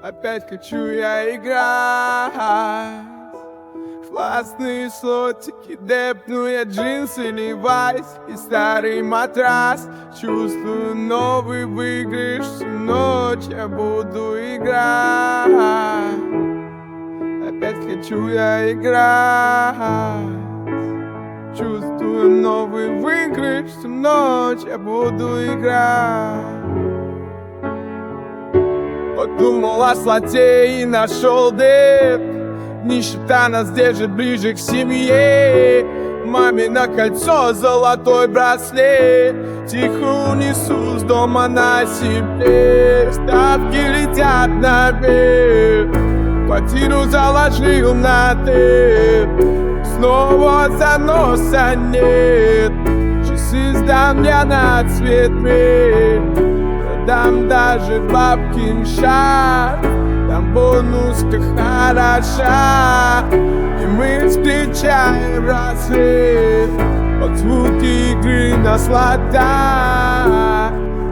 Опять хочу я играть в классные слотики, депну я джинсы, левайс и старый матрас. Чувствую новый выигрыш, всю ночь я буду играть. Опять хочу я играть. Чувствую новый выигрыш, всю ночь я буду играть. Подумал о слоте и нашел деп. Нищета нас держит ближе к семье. Мамино кольцо, золотой браслет. Тихо унесу с дома на себе. Ставки летят наверх. Квартиру заложил на тэп. Снова заноса нет. Часы сдам я на цвет мир. Продам даже бабкин шаг. Там бонуска хороша. И мы встречаем рассвет под звуки игры на слотах.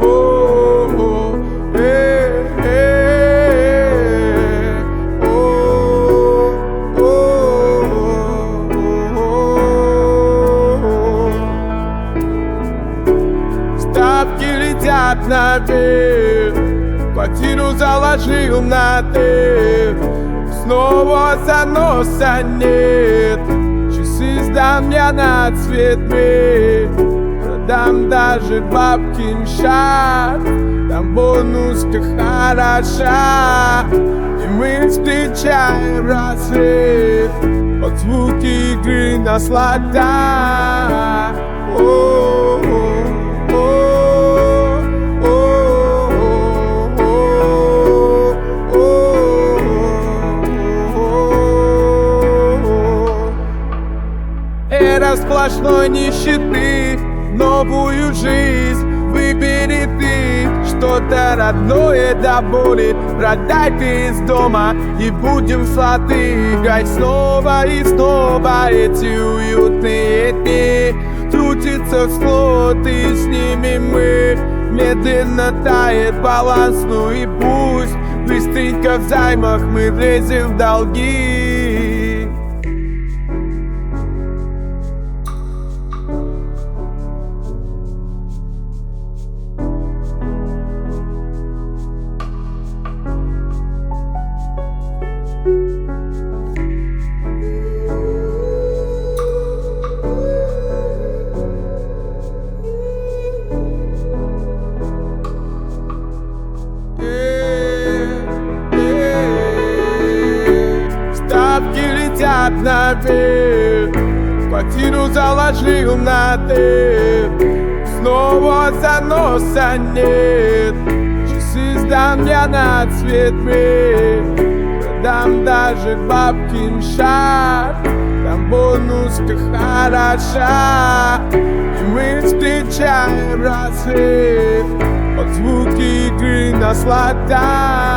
Ставки летят наверх. Квартиру заложил на тэп. Снова заноса нет. Часы сдам я на цвет мир. Продам даже бабкин шаг. Там бонуска хороша. И мы встречаем рассвет под звуки игры на слотах. Эра сплошной нищеты, новую жизнь выбери ты. Что-то родное до боли продай ты из дома, и будем в слоты играть снова и снова. Эти уютные дни крутятся в слот, и с ними мы. Медленно тает баланс, ну и пусть быстренько в займах мы влезем в долги. Ставки летят наверх. Квартиру заложил на тэп. Снова заноса нет. Часы сдам я на цвет мир. Продам даже бабкин шаг. Там бонуска хороша. И мы встречаем рассвет под звуки игры на слотах.